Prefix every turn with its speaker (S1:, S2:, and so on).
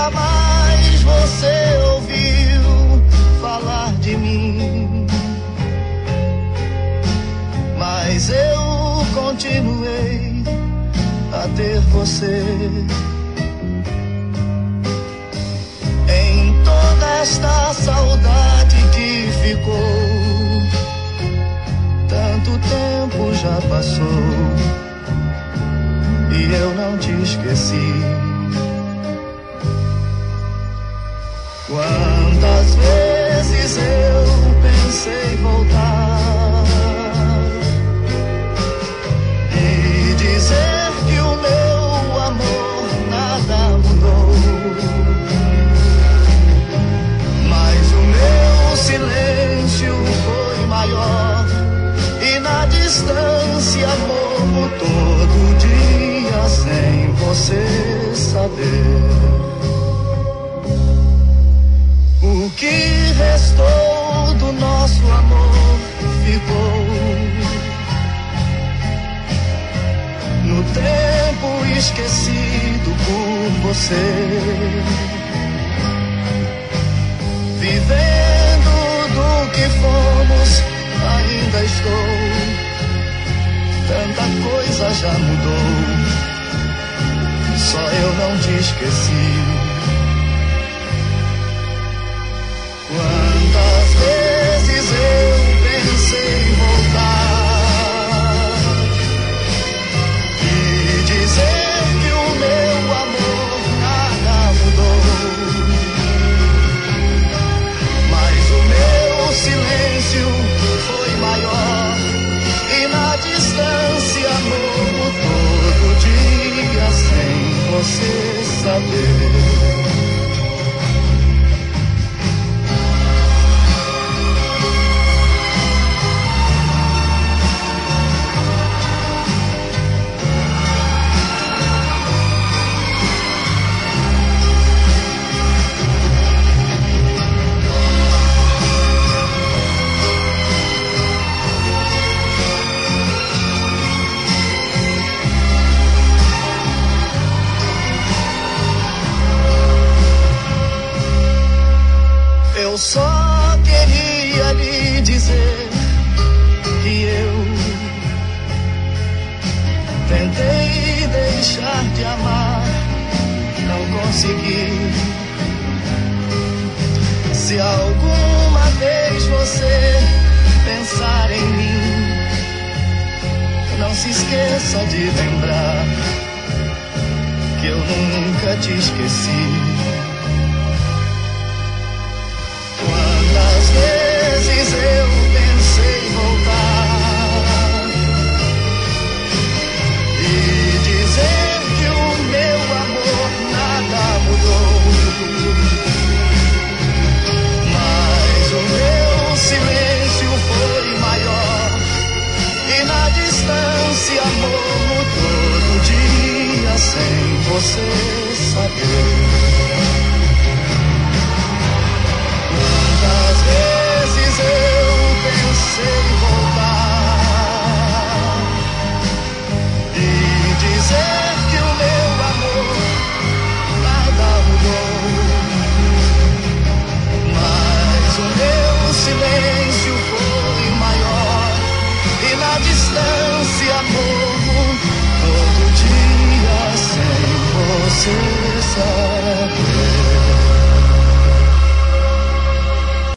S1: Jamais você ouviu falar de mim, mas eu continuei a ter você. Em toda esta saudade que ficou, tanto tempo já passou e eu não te esqueci. Quantas vezes eu pensei voltar e dizer que o meu amor nada mudou, mas o meu silêncio foi maior e na distância morro todo dia sem você saber. O que restou do nosso amor ficou no tempo esquecido por você. Vivendo do que fomos, ainda estou. Tanta coisa já mudou, só eu não te esqueci. Quantas vezes eu pensei em voltar e dizer que o meu amor nada mudou, mas o meu silêncio foi maior e na distância morro todo dia sem você saber. Eu só queria lhe dizer que eu tentei deixar de amar, não consegui. Se alguma vez você pensar em mim, não se esqueça de lembrar que eu nunca te esqueci. Quantas vezes eu pensei em voltar e dizer que o meu amor nada mudou, mas o meu silêncio foi maior e na distância morro todo dia sem você saber. Quantas vezes eu pensei em voltar e dizer que o meu amor nada mudou, mas o meu silêncio foi maior e na distância morro todo dia sem você saber.